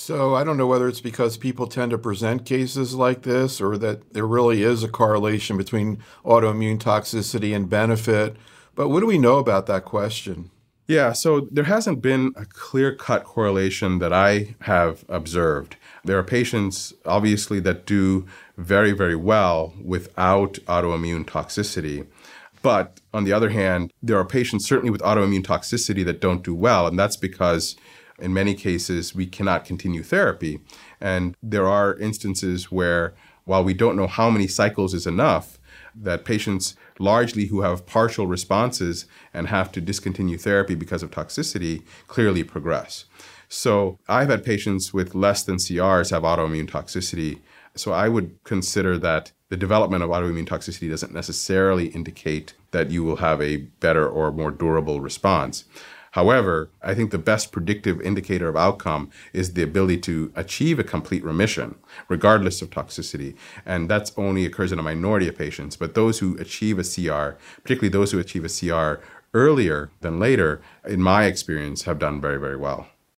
So I don't know whether it's because people tend to present cases like this or that there really is a correlation between autoimmune toxicity and benefit. But what do we know about that question? Yeah, so there hasn't been a clear-cut correlation that I have observed. There are patients, obviously, that do very, very well without autoimmune toxicity. But on the other hand, there are patients certainly with autoimmune toxicity that don't do well, and that's because in many cases we cannot continue therapy. And there are instances where, while we don't know how many cycles is enough, that patients largely who have partial responses and have to discontinue therapy because of toxicity clearly progress. So I've had patients with less than CRs have autoimmune toxicity. So I would consider that the development of autoimmune toxicity doesn't necessarily indicate that you will have a better or more durable response. However, I think the best predictive indicator of outcome is the ability to achieve a complete remission, regardless of toxicity. And that only occurs in a minority of patients. But those who achieve a CR, particularly those who achieve a CR earlier than later, in my experience, have done very, very well.